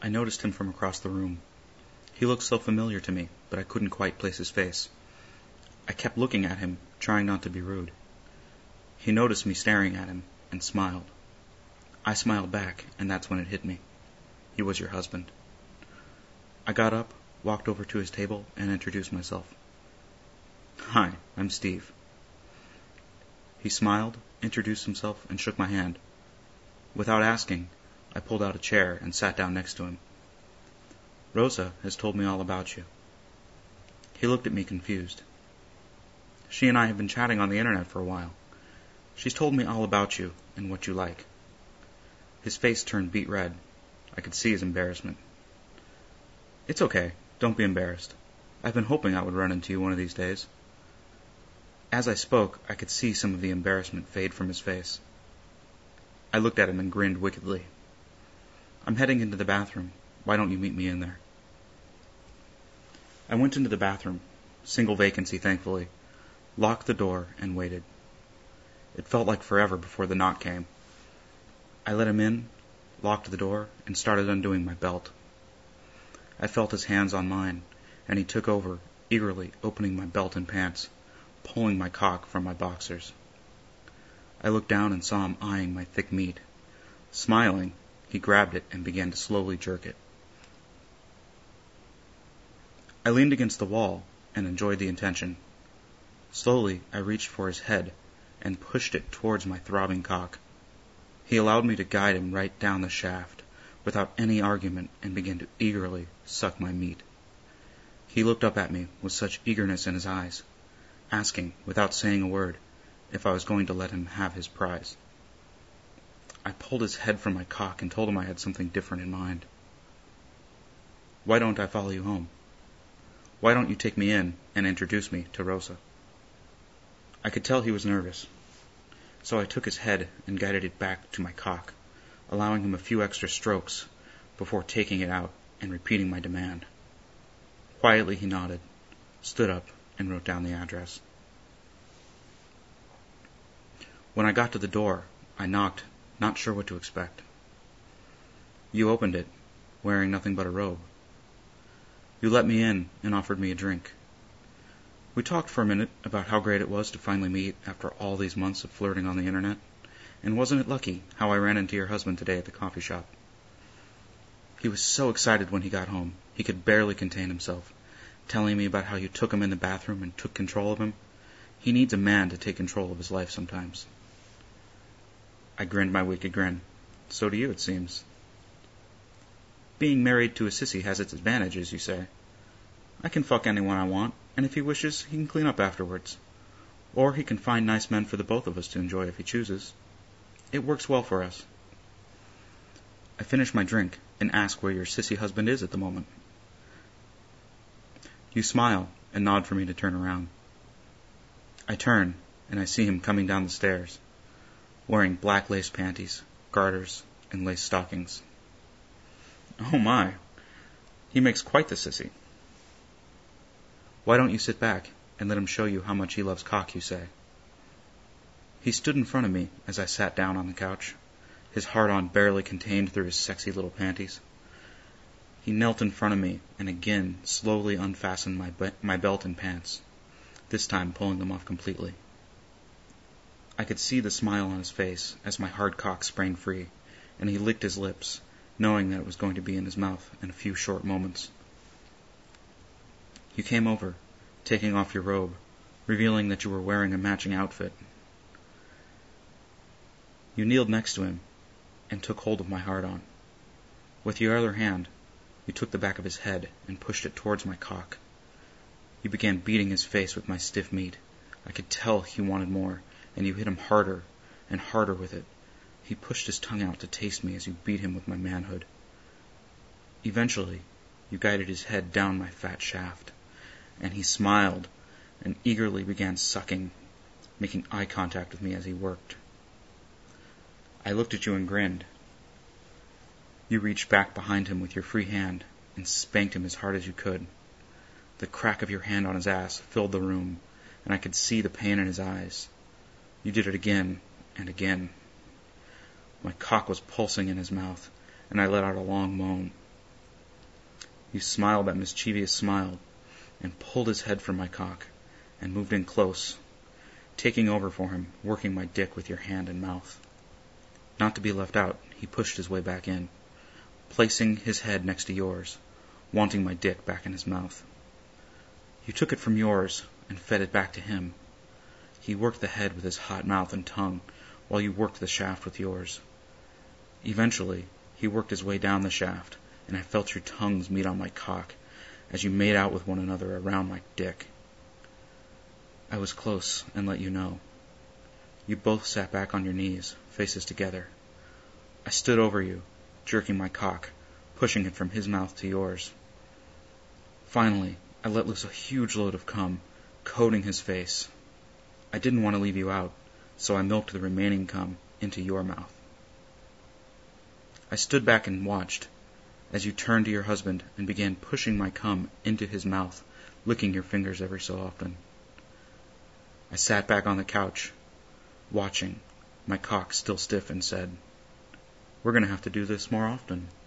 I noticed him from across the room. He looked so familiar to me, but I couldn't quite place his face. I kept looking at him, trying not to be rude. He noticed me staring at him, and smiled. I smiled back, and that's when it hit me. He was your husband. I got up, walked over to his table, and introduced myself. Hi, I'm Steve. He smiled, introduced himself, and shook my hand. Without asking, I pulled out a chair and sat down next to him. Rosa has told me all about you. He looked at me confused. She and I have been chatting on the internet for a while. She's told me all about you and what you like. His face turned beet red. I could see his embarrassment. It's okay. Don't be embarrassed. I've been hoping I would run into you one of these days. As I spoke, I could see some of the embarrassment fade from his face. I looked at him and grinned wickedly. I'm heading into the bathroom. Why don't you meet me in there? I went into the bathroom, single vacancy thankfully, locked the door, and waited. It felt like forever before the knock came. I let him in, locked the door, and started undoing my belt. I felt his hands on mine, and he took over, eagerly opening my belt and pants, pulling my cock from my boxers. I looked down and saw him eyeing my thick meat. Smiling, he grabbed it and began to slowly jerk it. I leaned against the wall and enjoyed the attention. Slowly, I reached for his head and pushed it towards my throbbing cock. He allowed me to guide him right down the shaft, without any argument, and began to eagerly suck my meat. He looked up at me with such eagerness in his eyes, asking, without saying a word, if I was going to let him have his prize. I pulled his head from my cock and told him I had something different in mind. Why don't I follow you home? Why don't you take me in and introduce me to Rosa? I could tell he was nervous, so I took his head and guided it back to my cock, allowing him a few extra strokes before taking it out and repeating my demand. Quietly he nodded, stood up, and wrote down the address. When I got to the door, I knocked, not sure what to expect. You opened it, wearing nothing but a robe. You let me in and offered me a drink. We talked for a minute about how great it was to finally meet after all these months of flirting on the internet, and wasn't it lucky how I ran into your husband today at the coffee shop. He was so excited when he got home, he could barely contain himself, telling me about how you took him in the bathroom and took control of him. He needs a man to take control of his life sometimes. I grinned my wicked grin. So do you, it seems. Being married to a sissy has its advantages, you say. I can fuck anyone I want, and if he wishes, he can clean up afterwards. Or he can find nice men for the both of us to enjoy if he chooses. It works well for us. I finish my drink and ask where your sissy husband is at the moment. You smile and nod for me to turn around. I turn, and I see him coming down the stairs, wearing black lace panties, garters, and lace stockings. Oh my, he makes quite the sissy. Why don't you sit back and let him show you how much he loves cock, you say. He stood in front of me as I sat down on the couch, his hard-on barely contained through his sexy little panties. He knelt in front of me and again slowly unfastened my belt and pants, this time pulling them off completely. I could see the smile on his face as my hard cock sprang free, and he licked his lips, knowing that it was going to be in his mouth in a few short moments. You came over, taking off your robe, revealing that you were wearing a matching outfit. You kneeled next to him and took hold of my hard-on. With your other hand, you took the back of his head and pushed it towards my cock. You began beating his face with my stiff meat. I could tell he wanted more, and you hit him harder and harder with it. He pushed his tongue out to taste me as you beat him with my manhood. Eventually, you guided his head down my fat shaft, and he smiled and eagerly began sucking, making eye contact with me as he worked. I looked at you and grinned. You reached back behind him with your free hand and spanked him as hard as you could. The crack of your hand on his ass filled the room, and I could see the pain in his eyes. You did it again and again. My cock was pulsing in his mouth, and I let out a long moan. You smiled that mischievous smile, and pulled his head from my cock, and moved in close, taking over for him, working my dick with your hand and mouth. Not to be left out, he pushed his way back in, placing his head next to yours, wanting my dick back in his mouth. You took it from yours and fed it back to him. He worked the head with his hot mouth and tongue, while you worked the shaft with yours. Eventually, he worked his way down the shaft, and I felt your tongues meet on my cock as you made out with one another around my dick. I was close and let you know. You both sat back on your knees, faces together. I stood over you, jerking my cock, pushing it from his mouth to yours. Finally, I let loose a huge load of cum, coating his face. I didn't want to leave you out, so I milked the remaining cum into your mouth. I stood back and watched as you turned to your husband and began pushing my cum into his mouth, licking your fingers every so often. I sat back on the couch, watching, my cock still stiff, and said, "We're going to have to do this more often."